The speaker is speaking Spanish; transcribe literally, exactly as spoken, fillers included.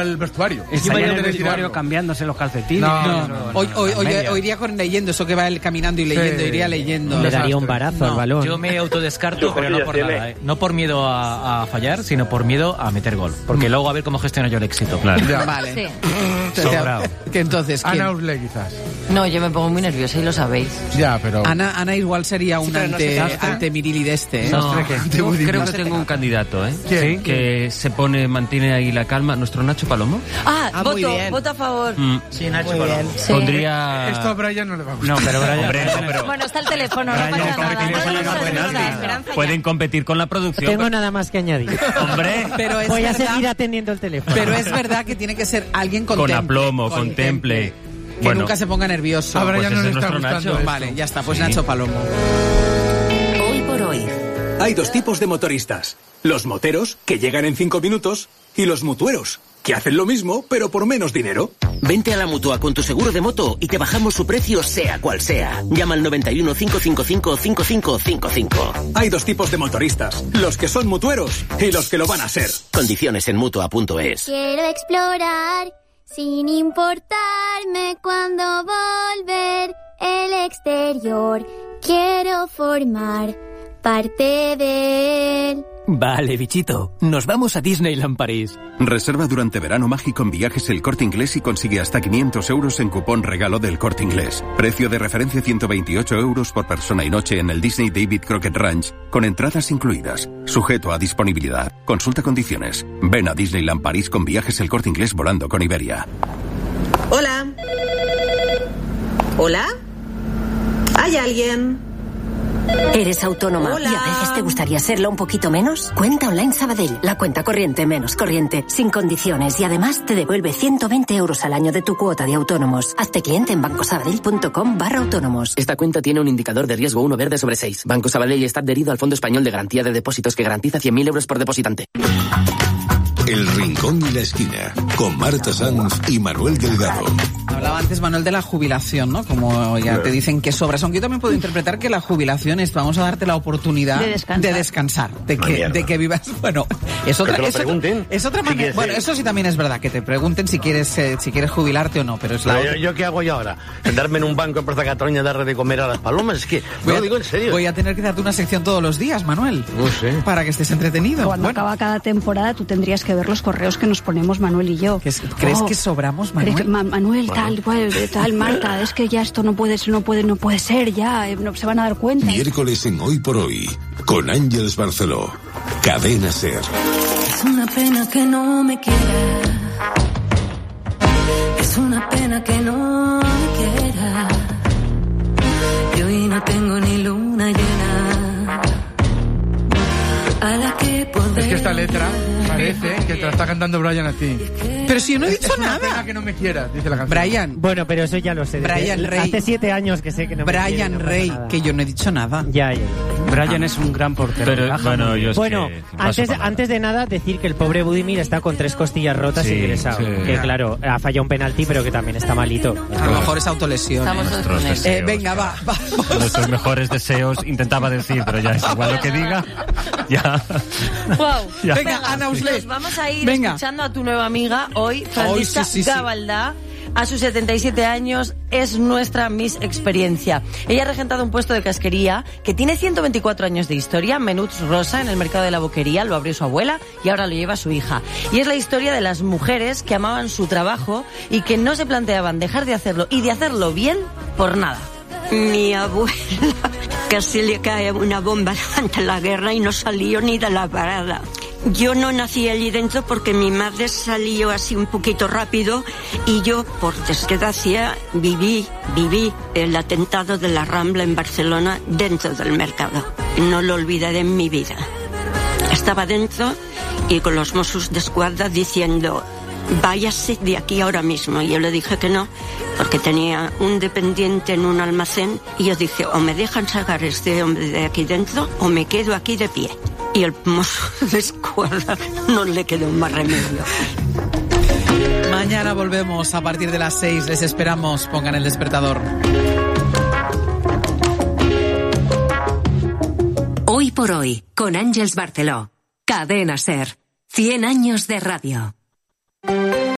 el vestuario. Está en el vestuario cambiándose los calcetines. No, no, no. Hoy, hoy, hoy, hoy iría con leyendo, eso que va él caminando y leyendo, sí. iría leyendo. Le daría un barazo no, al balón. Yo me autodescarto, pero no por nada, ¿eh? No por miedo a, a fallar, sino por miedo a meter gol. Porque luego a ver cómo gestiono yo el éxito. Claro. Vale. Sí. Sobrado. Que entonces, ¿quién? Ana Usley, quizás. No, yo me pongo muy nerviosa y lo sabéis. Ya, pero... Ana, Ana igual sería un sí, ante, no ante Mirili de este, ¿eh? No, yo creo que tengo un candidato, ¿eh? ¿Quién? Que se pone, mantiene ahí la calma. ¿Nuestro Nacho Palomo? Ah, ah voto, voto a favor. Mm. Sí, Nacho muy Palomo. Sí. Pondría... Esto a Brian no le va a gustar. No, pero Brian... Hombre, no, pero... Bueno, está el teléfono, no pasa nada. Pueden competir con la producción. Tengo nada más que añadir. Hombre, pero es voy verdad, a seguir atendiendo el teléfono. Pero es verdad que tiene que ser alguien con, con temple, aplomo, con contemple. temple. Que bueno, nunca se ponga nervioso. A Brian pues no le es está gustando Nacho. Vale, ya está, pues sí. Nacho Palomo. Hoy por hoy. Hay dos tipos de motoristas. Los moteros, que llegan en cinco minutos, y los mutueros, que hacen lo mismo, pero por menos dinero. Vente a la Mutua con tu seguro de moto y te bajamos su precio sea cual sea. Llama al noventa y uno, cinco cinco cinco, cinco cinco cinco cinco. Hay dos tipos de motoristas, los que son mutueros y los que lo van a ser. Condiciones en mutua punto es. Quiero explorar sin importarme cuándo volver el exterior. Quiero formar parte de él. Vale, bichito. Nos vamos a Disneyland París. Reserva durante verano mágico en Viajes El Corte Inglés y consigue hasta quinientos euros en cupón regalo del Corte Inglés. Precio de referencia ciento veintiocho euros por persona y noche en el Disney David Crockett Ranch, con entradas incluidas. Sujeto a disponibilidad. Consulta condiciones. Ven a Disneyland París con Viajes El Corte Inglés volando con Iberia. Hola. ¿Hola? ¿Hay alguien? ¿Eres autónoma Hola. y a veces te gustaría serlo un poquito menos? Cuenta Online Sabadell, la cuenta corriente menos corriente, sin condiciones y además te devuelve ciento veinte euros al año de tu cuota de autónomos. Hazte cliente en bancosabadell.com barra autónomos. Esta cuenta tiene un indicador de riesgo uno verde sobre seis. Banco Sabadell está adherido al Fondo Español de Garantía de Depósitos que garantiza cien mil euros por depositante. El Rincón y la Esquina, con Marta Sanz y Manuel Delgado. Hablaba antes, Manuel, de la jubilación, ¿no? Como ya te dicen que sobras. Aunque yo también puedo interpretar que la jubilación es, vamos a darte la oportunidad de descansar, de, descansar, de, que, de que vivas... Bueno, es otra, que es otra, es otra manera... Sí, bueno, sí. Eso sí también es verdad, que te pregunten si quieres eh, si quieres jubilarte o no, pero es la no, otra. yo, ¿Yo qué hago yo ahora? ¿Sentarme en un banco en Plaza Cataluña y darle de comer a las palomas? Es que, voy no a, lo digo en serio. Voy a tener que darte una sección todos los días, Manuel. No sé. Para que estés entretenido. Cuando bueno. acaba cada temporada, tú tendrías que ver los correos que nos ponemos Manuel y yo. ¿Crees oh, que sobramos, Manuel? Que, Ma Manuel, bueno. tal, pues, tal, Marta, es que ya esto no puede, no puede, no puede ser, ya, eh, no, se van a dar cuenta. Miércoles en Hoy por Hoy, con Ángeles Barceló. Cadena SER. Es una pena que no me quiera. Es una pena que no me quiera. Y hoy no tengo ni luna llena a la que poder. Es que esta letra parece que te la está cantando Brian a ti. Pero si yo no he dicho es una nada. Pena que no me quieras, dice la canción. Brian. Bueno, pero eso ya lo sé. Brian Desde, Rey. Hace siete años que sé que no me Brian quiere, no Rey, nada. que yo no he dicho nada. Ya, ya. Brian es un gran portero. Pero, bueno, yo es bueno que antes, antes de nada, decir que el pobre Budimir está con tres costillas rotas sí, ingresado. Sí. Que claro, ha fallado un penalti, pero que también está malito. A lo mejor es autolesión. Estamos eh, venga, va, va. Nuestros mejores deseos, intentaba decir, pero ya es igual lo que diga. Ya. Wow. Ya. Venga, Ana Usley. Nos vamos a ir venga. escuchando a tu nueva amiga hoy, Francisca oh, sí, sí, sí. Gabaldá. A sus setenta y siete años es nuestra Miss Experiencia. Ella ha regentado un puesto de casquería que tiene ciento veinticuatro años de historia, Menuts Rosa, en el mercado de la Boquería, lo abrió su abuela y ahora lo lleva su hija. Y es la historia de las mujeres que amaban su trabajo y que no se planteaban dejar de hacerlo y de hacerlo bien por nada. Mi abuela casi le cae una bomba durante la guerra y no salió ni de la parada. Yo no nací allí dentro porque mi madre salió así un poquito rápido y yo, por desgracia, viví, viví el atentado de la Rambla en Barcelona dentro del mercado. No lo olvidaré en mi vida. Estaba dentro y con los Mossos d'Esquadra diciendo: váyase de aquí ahora mismo. Y yo le dije que no, porque tenía un dependiente en un almacén y yo dije: o me dejan sacar a este hombre de aquí dentro o me quedo aquí de pie. Y el mozo de escuadra no le quedó más remedio. Mañana volvemos a partir de las seis. Les esperamos. Pongan el despertador. Hoy por Hoy, con Ángeles Barceló. Cadena SER. cien años de radio.